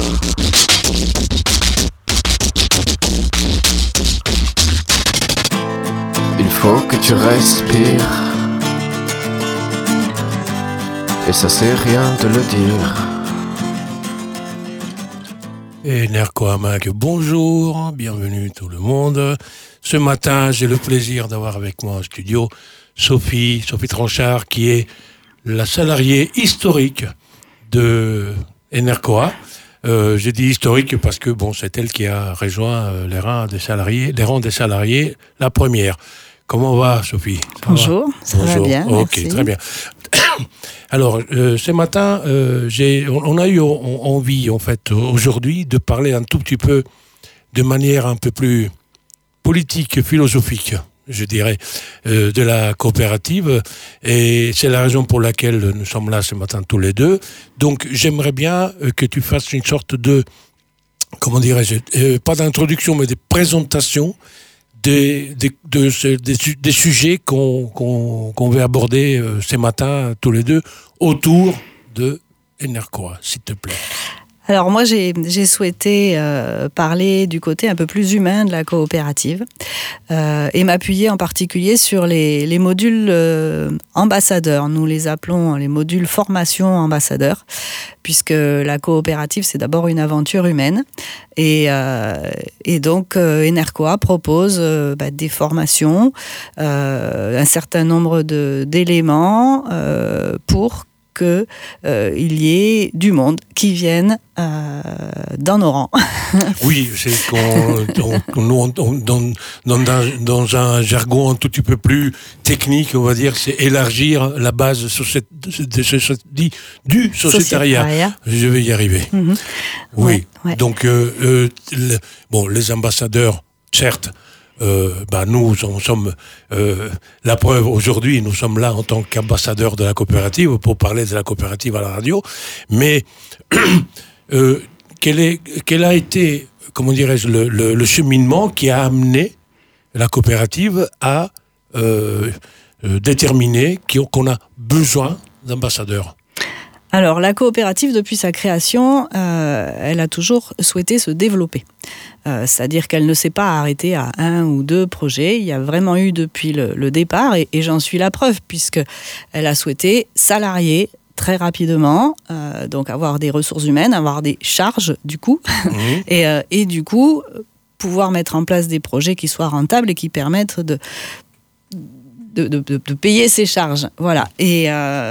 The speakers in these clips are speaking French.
Il faut que tu respires. Et ça sert rien de le dire. Et Nerkoamak, bonjour, bienvenue tout le monde. Ce matin, j'ai le plaisir d'avoir avec moi en studio Sophie Tranchard, qui est la salariée historique de Enercoa. J'ai dit historique parce que c'est elle qui a rejoint les rangs des salariés, la première. Comment va, Sophie? Bonjour, ça va bien, ok, merci. Très bien. Alors, ce matin, on a eu envie, en fait, aujourd'hui, de parler un tout petit peu, de manière un peu plus politique, philosophique, je dirais, de la coopérative. Et c'est la raison pour laquelle nous sommes là ce matin tous les deux. Donc, j'aimerais bien que tu fasses une sorte de, comment dirais-je, pas d'introduction, mais de présentation des sujets qu'on va aborder ce matin tous les deux autour de Enercoa, s'il te plaît. Alors moi j'ai souhaité parler du côté un peu plus humain de la coopérative et m'appuyer en particulier sur les modules ambassadeurs. Nous les appelons les modules formation ambassadeurs, puisque la coopérative c'est d'abord une aventure humaine et donc Enercoa propose des formations, un certain nombre d'éléments pour qu'il y ait du monde qui vienne dans nos rangs. Oui, c'est dans un jargon un tout petit peu plus technique, on va dire, c'est élargir la base du sociétariat. Je vais y arriver. Mm-hmm. Oui, ouais. Donc les ambassadeurs, certes, nous sommes la preuve aujourd'hui, nous sommes là en tant qu'ambassadeurs de la coopérative pour parler de la coopérative à la radio, mais quel a été, comment dirais-je, le cheminement qui a amené la coopérative à déterminer qu'on a besoin d'ambassadeurs? Alors, la coopérative, depuis sa création, elle a toujours souhaité se développer. C'est-à-dire qu'elle ne s'est pas arrêtée à un ou deux projets. Il y a vraiment eu depuis le départ, et j'en suis la preuve, puisqu'elle a souhaité salarier très rapidement, donc avoir des ressources humaines, avoir des charges, du coup, et du coup, pouvoir mettre en place des projets qui soient rentables et qui permettent de payer ses charges, voilà, et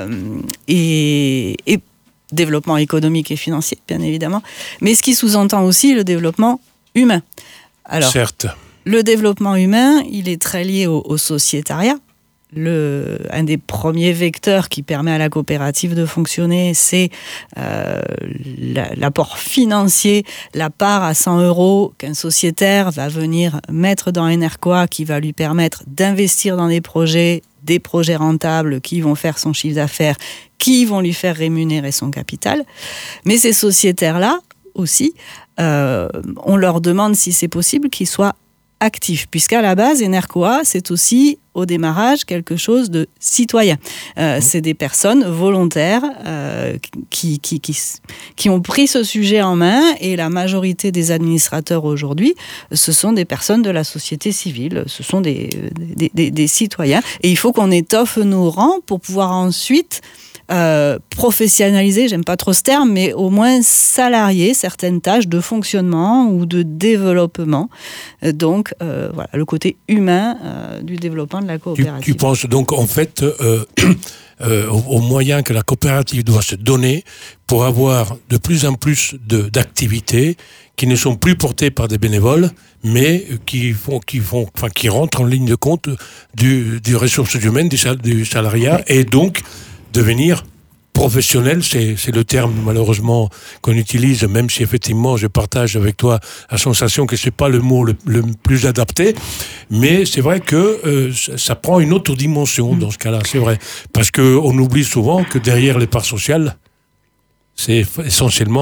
développement économique et financier, bien évidemment, mais ce qui sous-entend aussi le développement humain. Alors, certes. Le développement humain, il est très lié au sociétariat. Un des premiers vecteurs qui permet à la coopérative de fonctionner, c'est l'apport financier, la part à 100 € qu'un sociétaire va venir mettre dans Enercoa, qui va lui permettre d'investir dans des projets rentables qui vont faire son chiffre d'affaires, qui vont lui faire rémunérer son capital. Mais ces sociétaires-là aussi, on leur demande, si c'est possible, qu'ils soient actifs, puisqu'à la base, Enercoa, c'est aussi, au démarrage, quelque chose de citoyen. C'est des personnes volontaires qui ont pris ce sujet en main, et la majorité des administrateurs aujourd'hui, ce sont des personnes de la société civile, ce sont des citoyens, et il faut qu'on étoffe nos rangs pour pouvoir ensuite professionnaliser, j'aime pas trop ce terme, mais au moins salarier certaines tâches de fonctionnement ou de développement. Donc, voilà, le côté humain du développement de la coopérative. Tu penses donc, en fait, aux moyens que la coopérative doit se donner pour avoir de plus en plus d'activités qui ne sont plus portées par des bénévoles, mais qui rentrent en ligne de compte du ressources humaines, du salariat, oui. Et donc devenir professionnel, c'est le terme malheureusement qu'on utilise, même si effectivement je partage avec toi la sensation que c'est pas le mot le plus adapté, mais c'est vrai que ça prend une autre dimension dans ce cas-là, c'est vrai, parce qu'on oublie souvent que derrière les parts sociales, c'est essentiellement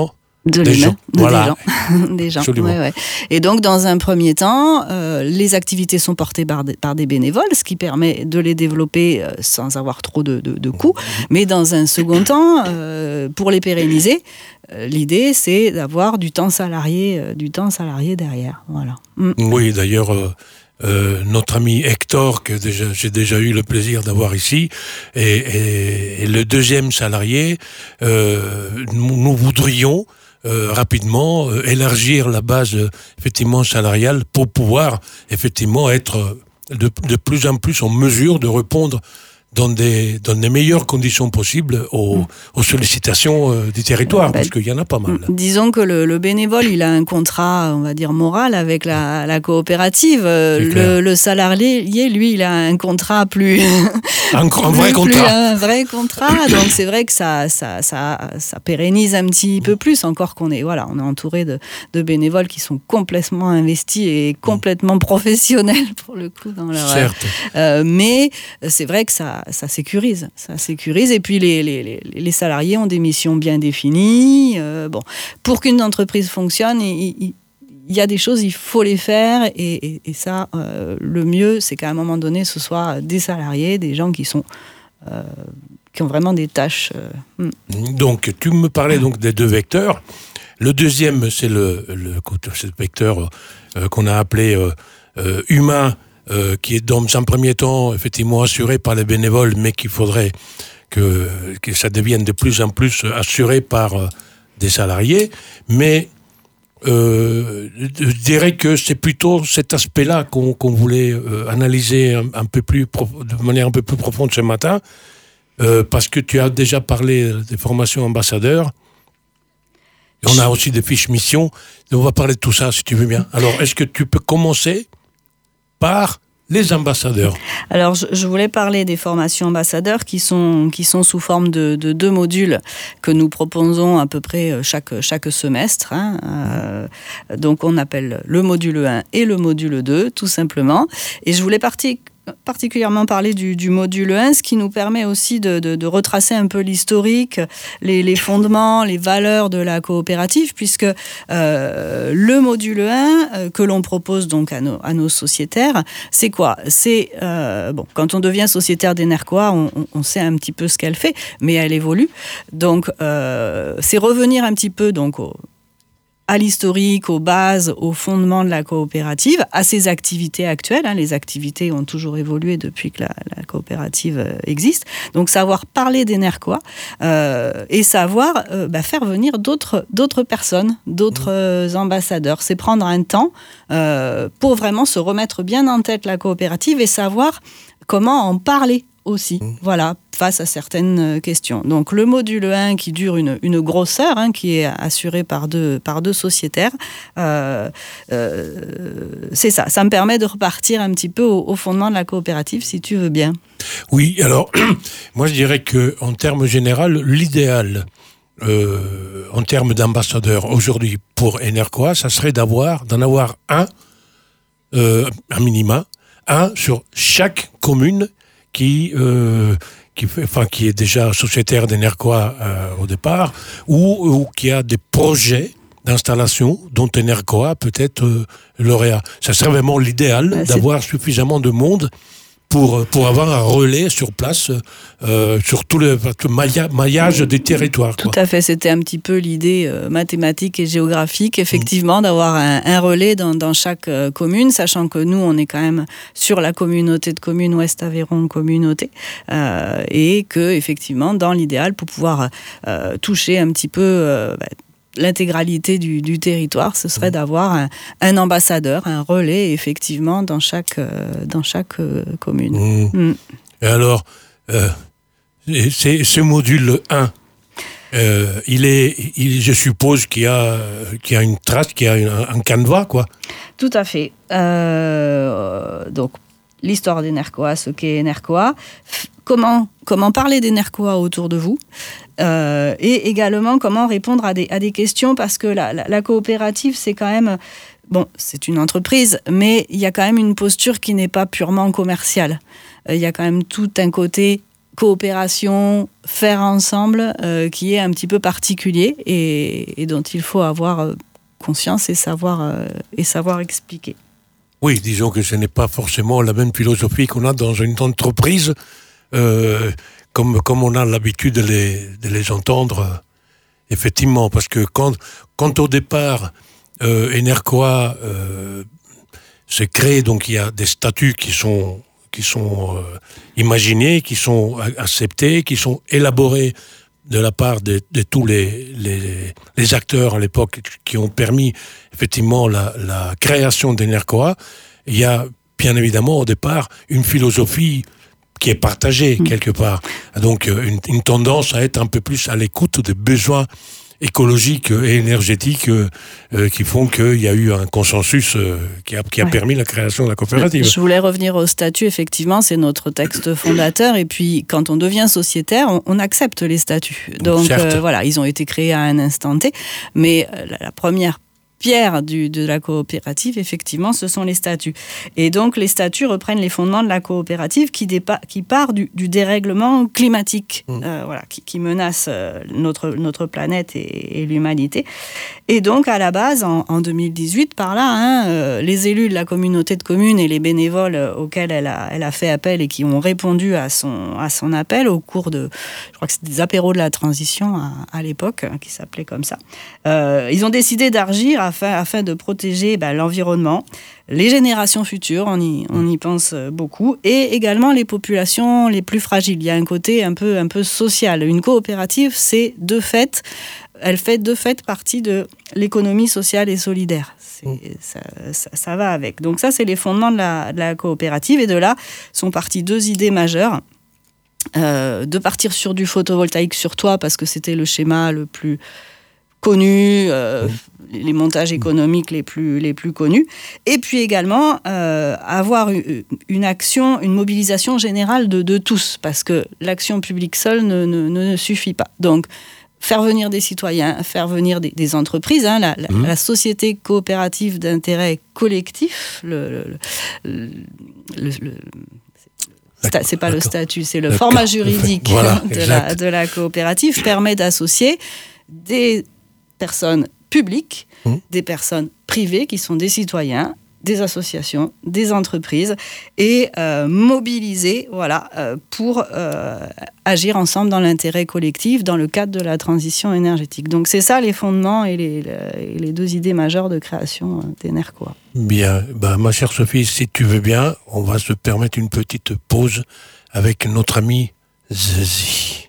de des l'humain, gens. Voilà. des gens. Absolument. Ouais. Et donc, dans un premier temps, les activités sont portées par des bénévoles, ce qui permet de les développer sans avoir trop de coûts. Mais dans un second temps, pour les pérenniser, l'idée, c'est d'avoir du temps salarié derrière. Voilà. Oui, d'ailleurs, notre ami Hector, que j'ai déjà eu le plaisir d'avoir ici, et le deuxième salarié, nous voudrions rapidement élargir la base effectivement salariale pour pouvoir effectivement être de plus en plus en mesure de répondre dans des meilleures conditions possibles aux sollicitations du territoire, parce qu'il y en a pas mal. Disons que le bénévole, il a un contrat, on va dire, moral avec la coopérative. Le salarié, lui, il a un contrat plus... un vrai contrat. Donc c'est vrai que ça pérennise un petit peu plus, encore qu'on est entouré de bénévoles qui sont complètement investis et complètement professionnels, pour le coup, dans leur... Certes. Mais c'est vrai que ça sécurise. Et puis les salariés ont des missions bien définies. Pour qu'une entreprise fonctionne, il y a des choses, il faut les faire. Et ça, le mieux, c'est qu'à un moment donné, ce soit des salariés, des gens qui ont vraiment des tâches. Donc, tu me parlais donc des deux vecteurs. Le deuxième, c'est le vecteur qu'on a appelé humain, qui est dans un premier temps effectivement assuré par les bénévoles, mais qu'il faudrait que ça devienne de plus en plus assuré par des salariés. Mais je dirais que c'est plutôt cet aspect-là qu'on voulait analyser de manière un peu plus profonde ce matin, parce que tu as déjà parlé des formations ambassadeurs. Et on a aussi des fiches missions. Et on va parler de tout ça, si tu veux bien. Alors, est-ce que tu peux commencer par les ambassadeurs? Alors, je voulais parler des formations ambassadeurs qui sont sous forme de 2 modules que nous proposons à peu près chaque semestre. Donc, on appelle le module 1 et le module 2, tout simplement. Et je voulais particulièrement parler du module 1, ce qui nous permet aussi de retracer un peu l'historique, les fondements, les valeurs de la coopérative, puisque le module 1 que l'on propose donc à nos sociétaires, c'est quoi ? C'est, quand on devient sociétaire d'Enerquois, on sait un petit peu ce qu'elle fait, mais elle évolue. Donc, c'est revenir un petit peu donc à l'historique, aux bases, aux fondements de la coopérative, à ses activités actuelles. Les activités ont toujours évolué depuis que la coopérative existe. Donc, savoir parler d'Enerquois et savoir faire venir d'autres personnes, d'autres ambassadeurs. C'est prendre un temps pour vraiment se remettre bien en tête la coopérative et savoir comment en parler aussi, face à certaines questions. Donc le module 1 qui dure une grosse heure, qui est assuré par deux sociétaires, c'est ça. Ça me permet de repartir un petit peu au fondement de la coopérative, si tu veux bien. Oui, alors, moi je dirais qu'en termes généraux, l'idéal, en termes d'ambassadeurs aujourd'hui pour Enerquois, ça serait d'en avoir un minima, un sur chaque commune qui est déjà sociétaire d'Enerquois au départ, ou qui a des projets d'installation dont Enerquois peut être lauréat. Ça serait vraiment l'idéal d'avoir suffisamment de monde pour avoir un relais sur place sur tout le maillage des territoires. Tout à fait, c'était un petit peu l'idée mathématique et géographique, effectivement, d'avoir un relais dans chaque commune, sachant que nous, on est quand même sur la communauté de communes Ouest Aveyron Communauté, et que, effectivement, dans l'idéal, pour pouvoir toucher un petit peu l'intégralité du territoire, ce serait d'avoir un ambassadeur, un relais, effectivement, dans chaque commune. Et alors, c'est ce module 1, je suppose qu'il y a une trace, qu'il y a un canevas, quoi. Tout à fait. Donc, l'histoire d'Enerquois, ce qu'est Enerquois, comment parler d'Enerquois autour de vous, et également comment répondre à des questions, parce que la coopérative, c'est quand même... c'est une entreprise, mais il y a quand même une posture qui n'est pas purement commerciale. Il y a quand même tout un côté coopération, faire ensemble, qui est un petit peu particulier et dont il faut avoir conscience et savoir expliquer. Oui, disons que ce n'est pas forcément la même philosophie qu'on a dans une entreprise, comme on a l'habitude de les entendre, effectivement, parce que quand au départ, Enercoa se crée, donc il y a des statuts qui sont imaginés, qui sont acceptés, qui sont élaborés de la part de tous les acteurs à l'époque qui ont permis effectivement la création d'Enercoa. Il y a bien évidemment au départ une philosophie qui est partagée quelque part. Donc une tendance à être un peu plus à l'écoute des besoins écologiques et énergétiques qui font qu'il y a eu un consensus qui a permis la création de la coopérative. Je voulais revenir au statut, effectivement, c'est notre texte fondateur, et puis quand on devient sociétaire, on accepte les statuts. Donc voilà, ils ont été créés à un instant T, mais la première pierre de la coopérative, effectivement, ce sont les statuts. Et donc, les statuts reprennent les fondements de la coopérative qui part du dérèglement climatique, qui menace notre planète et l'humanité. Et donc, à la base, en 2018, par là, les élus de la communauté de communes et les bénévoles auxquels elle a fait appel et qui ont répondu à son appel au cours je crois que c'était des apéros de la transition à l'époque, qui s'appelaient comme ça, ils ont décidé d'agir afin de protéger l'environnement, les générations futures, on y pense beaucoup, et également les populations les plus fragiles. Il y a un côté un peu social. Une coopérative, elle fait de fait partie de l'économie sociale et solidaire. Ça va avec. Donc ça, c'est les fondements de la coopérative, et de là sont parties deux idées majeures. De partir sur du photovoltaïque sur toit, parce que c'était le schéma le plus connu, les montages économiques les plus connus, et puis également avoir une action, une mobilisation générale de tous, parce que l'action publique seule ne suffit pas. Donc, faire venir des citoyens, faire venir des entreprises, la société coopérative d'intérêt collectif, c'est pas le statut, c'est le format juridique de la coopérative, permet d'associer des personnes publiques, des personnes privées qui sont des citoyens, des associations, des entreprises, et mobiliser pour agir ensemble dans l'intérêt collectif dans le cadre de la transition énergétique. Donc c'est ça les fondements et les deux idées majeures de création d'Enercoa. Bien, ma chère Sophie, si tu veux bien, on va se permettre une petite pause avec notre ami Zazie.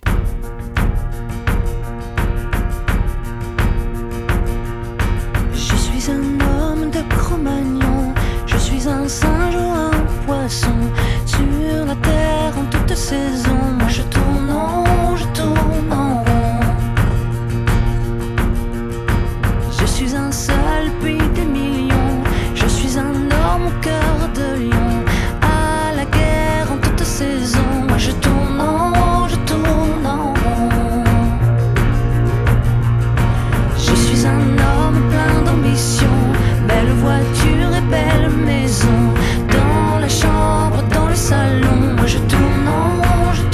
Je suis un homme de Cro-Magnon, je suis un singe ou un poisson, sur la terre en toute saison. Moi je tourne en rond. Je suis un seul puis des millions, je suis un homme au cœur de lion, à la guerre en toute saison. Moi je tourne en rond. Je suis un homme plein d'ambition, belle voiture et belle maison, dans la chambre, dans le salon. Moi je tourne en rond.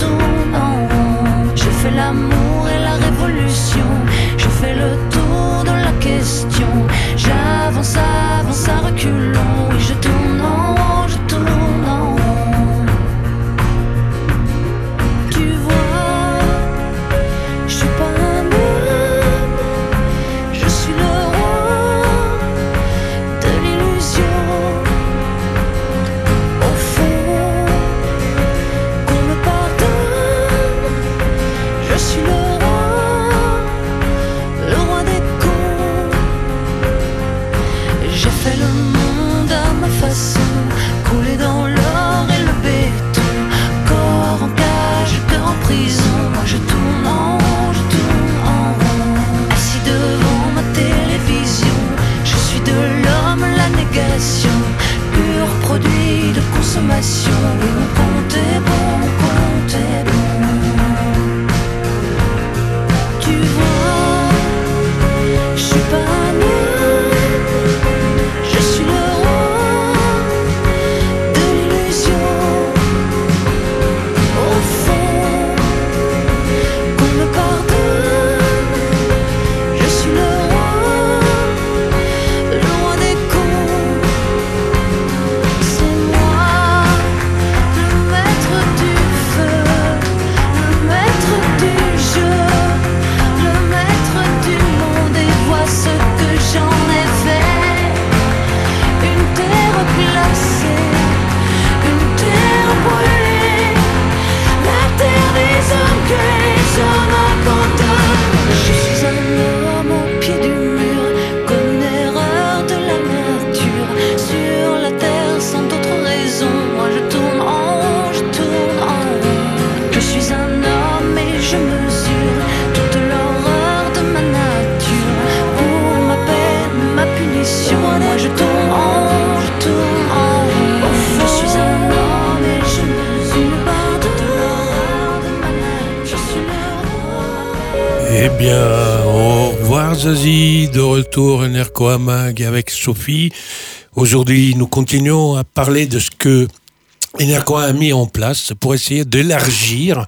Bien, au revoir Zazie, de retour Enercoa Mag avec Sophie. Aujourd'hui, nous continuons à parler de ce que Enercoa a mis en place pour essayer d'élargir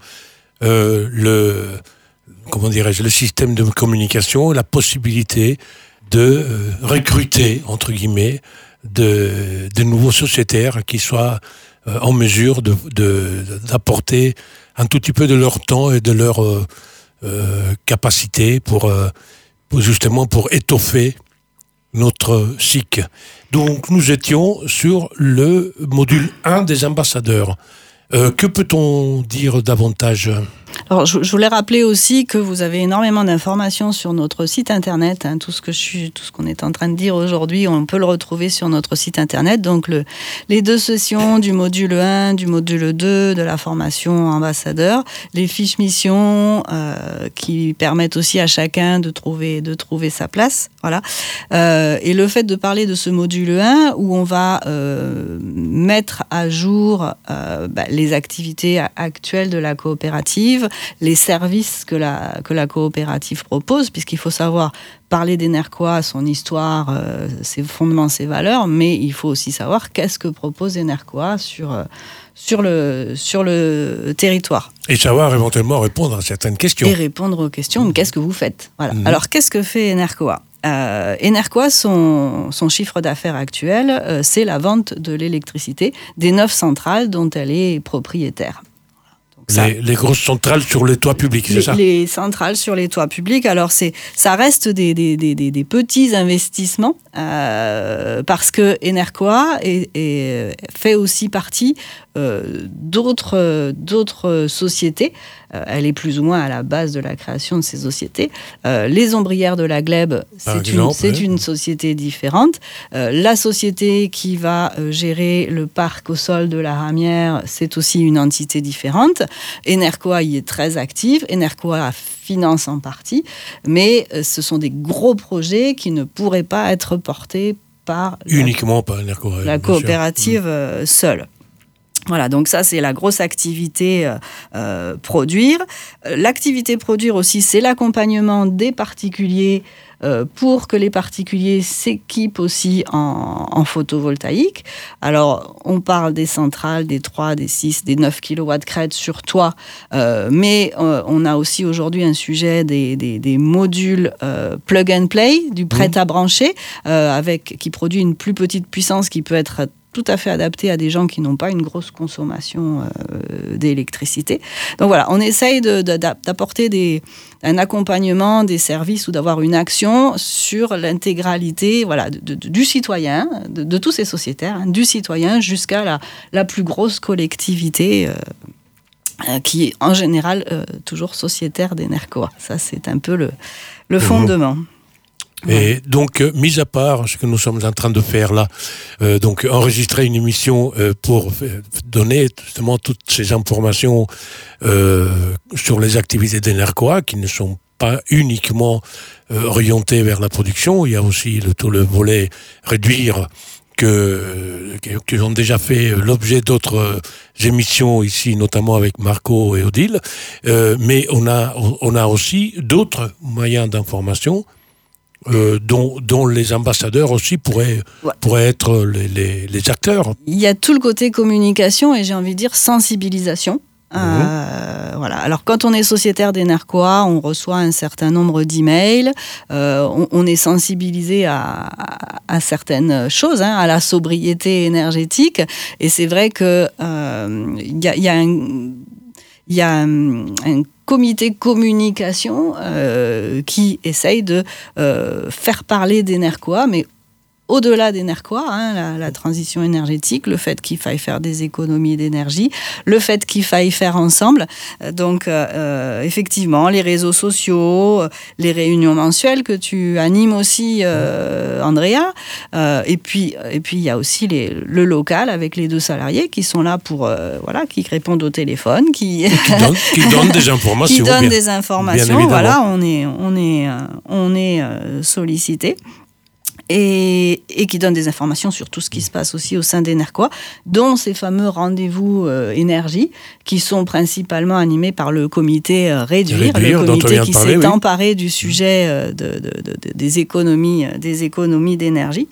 le système de communication, la possibilité de recruter, entre guillemets, de nouveaux sociétaires qui soient en mesure d'apporter un tout petit peu de leur temps et de leur capacité pour étoffer notre SIC. Donc nous étions sur le module 1 des ambassadeurs. Que peut-on dire davantage ? Alors, je voulais rappeler aussi que vous avez énormément d'informations sur notre site internet. Tout ce qu'on est en train de dire aujourd'hui, on peut le retrouver sur notre site internet. Donc, les 2 sessions du module 1, du module 2, de la formation ambassadeur, les fiches missions qui permettent aussi à chacun de trouver sa place. Voilà. Et le fait de parler de ce module 1 où on va mettre à jour les activités actuelles de la coopérative, les services que la coopérative propose, puisqu'il faut savoir parler d'Enercoa, son histoire, ses fondements, ses valeurs, mais il faut aussi savoir qu'est-ce que propose Enercoa sur le territoire. Et savoir éventuellement répondre à certaines questions. Et répondre aux questions, mais qu'est-ce que vous faites ? Voilà. Alors, qu'est-ce que fait Enercoa ? Enercoa, son chiffre d'affaires actuel, c'est la vente de l'électricité des 9 centrales dont elle est propriétaire. Les grosses centrales sur les toits publics, c'est ça ? Les centrales sur les toits publics, alors ça reste des petits investissements parce que Enercoa fait aussi partie d'autres sociétés. Elle est plus ou moins à la base de la création de ces sociétés. Les Ombrières de la Glèbe, c'est une société différente. La société qui va gérer le parc au sol de la Ramière, c'est aussi une entité différente. Enercoa y est très active. Enercoa finance en partie, mais ce sont des gros projets qui ne pourraient pas être portés par uniquement par Enercoa, la coopérative seule. Voilà, donc ça c'est la grosse activité produire. L'activité produire aussi, c'est l'accompagnement des particuliers pour que les particuliers s'équipent aussi en photovoltaïque. Alors, on parle des centrales, des 3, des 6, des 9 kW crête sur toit, mais on a aussi aujourd'hui un sujet des modules plug and play, du prêt à brancher, qui produit une plus petite puissance qui peut être tout à fait adapté à des gens qui n'ont pas une grosse consommation d'électricité. Donc voilà, on essaye d'apporter un accompagnement des services ou d'avoir une action sur l'intégralité du citoyen, de tous ces sociétaires, du citoyen jusqu'à la plus grosse collectivité qui est en général toujours sociétaire d'Enercoa. Ça, c'est un peu le fondement. Et donc, mis à part ce que nous sommes en train de faire là, donc enregistrer une émission pour donner justement toutes ces informations sur les activités d'Enercoa qui ne sont pas uniquement orientées vers la production. Il y a aussi tout le volet réduire qui ont déjà fait l'objet d'autres émissions ici, notamment avec Marco et Odile. Mais on a aussi d'autres moyens d'information dont les ambassadeurs aussi pourraient être les acteurs. Il y a tout le côté communication et j'ai envie de dire sensibilisation. Voilà. Alors quand on est sociétaire d'Enercoa, on reçoit un certain nombre d'emails, on est sensibilisé à certaines choses, à la sobriété énergétique, et c'est vrai que il y a un comité communication qui essaye de faire parler d'Enercoa, mais au-delà d'Enercoa, la transition énergétique, le fait qu'il faille faire des économies d'énergie, le fait qu'il faille faire ensemble. Donc, effectivement, les réseaux sociaux, les réunions mensuelles que tu animes aussi, Andrea. Et puis, il y a aussi le local avec les 2 salariés qui sont là pour, qui répondent au téléphone, qui donnent des informations. Qui donnent des informations. Voilà, on est sollicité. et qui donne des informations sur tout ce qui se passe aussi au sein d'Enerquois, dont ces fameux rendez-vous énergie, qui sont principalement animés par le comité Réduire, le comité qui s'est emparé du sujet des économies d'énergie.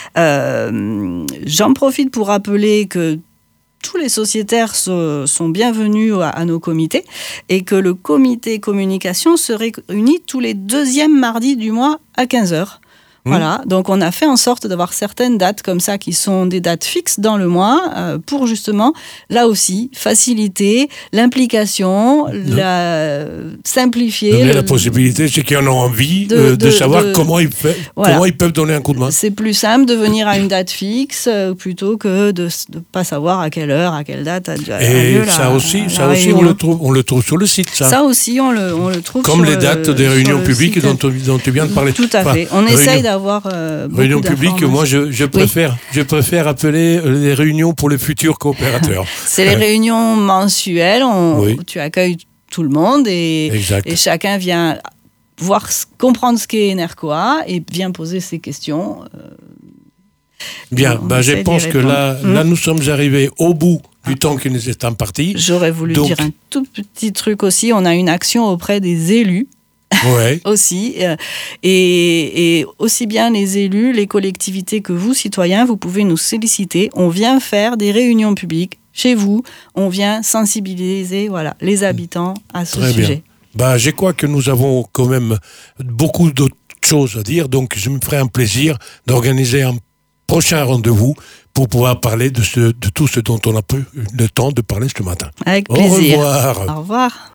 J'en profite pour rappeler que tous les sociétaires sont bienvenus à nos comités et que le comité communication se réunit tous les 2e mardis du mois à 15h. Voilà, donc on a fait en sorte d'avoir certaines dates comme ça qui sont des dates fixes dans le mois pour justement, là aussi, faciliter l'implication, simplifier. Donner la possibilité, ceux qui en ont envie, de savoir comment ils peuvent donner un coup de main. C'est plus simple de venir à une date fixe plutôt que de ne pas savoir à quelle heure, à quelle date a lieu ça aussi, on le trouve sur le site. Ça aussi, on le trouve comme les dates des réunions publiques dont tu viens de parler. Tout à fait. On essaye d'avoir réunion publique, moi je préfère appeler les réunions pour les futurs coopérateurs. C'est les réunions mensuelles, tu accueilles tout le monde et chacun vient comprendre ce qu'est Enerquois et vient poser ses questions. Bien, je pense que là nous sommes arrivés au bout du temps qui nous est imparti. J'aurais voulu dire un tout petit truc aussi, on a une action auprès des élus. Ouais. aussi et aussi bien les élus, les collectivités que vous, citoyens, vous pouvez nous solliciter. On vient faire des réunions publiques chez vous, on vient sensibiliser les habitants à ce sujet. Bien. Je crois que nous avons quand même beaucoup d'autres choses à dire, donc je me ferai un plaisir d'organiser un prochain rendez-vous pour pouvoir parler de tout ce dont on a peu le temps de parler ce matin. Avec plaisir. Au revoir. Au revoir.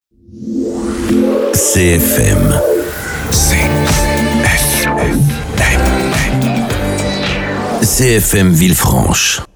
CFM. CFM Villefranche.